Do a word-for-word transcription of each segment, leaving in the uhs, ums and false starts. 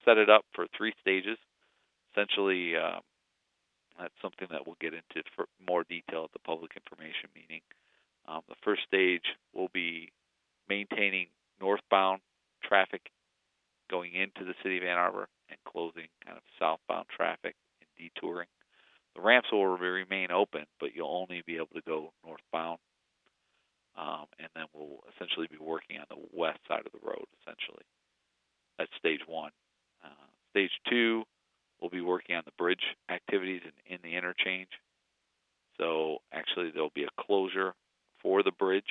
set it up for three stages. Essentially, um, that's something that we'll get into for more detail at the public information meeting. Um, the first stage will be maintaining northbound traffic going into the city of Ann Arbor and closing kind of southbound traffic and detouring. The ramps will remain open, but you'll only be able to go northbound. Um, and then we'll essentially be working on the west side of the road, essentially. That's stage one. Uh, stage two, we'll be working on the bridge activities in, in the interchange. So actually, there'll be a closure for the bridge,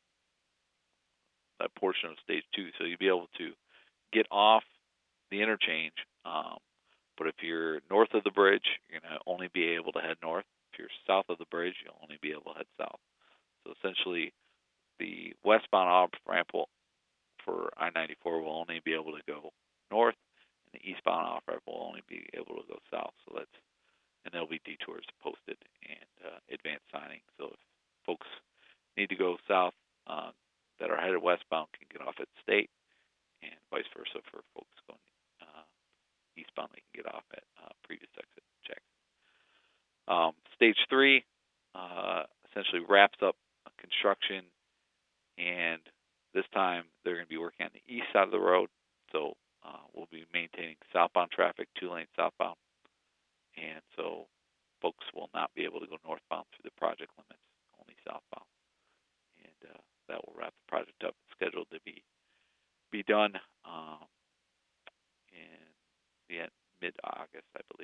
that portion of stage two. So you'll be able to get off the interchange. Um, but if you're north of the bridge, you're going to only be able to head north. If you're south of the bridge, you'll only be able to head south. So essentially, the westbound off ramp will, for I ninety-four will only be able to go north, and the eastbound off ramp will only be able to go south. So that's and there'll be detours posted and uh, advanced signing. So if folks need to go south uh, that are headed westbound can get off at State, and vice versa for folks going uh, eastbound, they can get off at uh, previous exit Jackson. Um, stage three uh, essentially wraps up construction, and this time they're going to be working on the east side of the road. So uh, we'll be maintaining southbound traffic, two lane southbound, and so folks will not be able to go northbound through the project limits, only southbound. And uh, that will wrap the project up. It's scheduled to be be done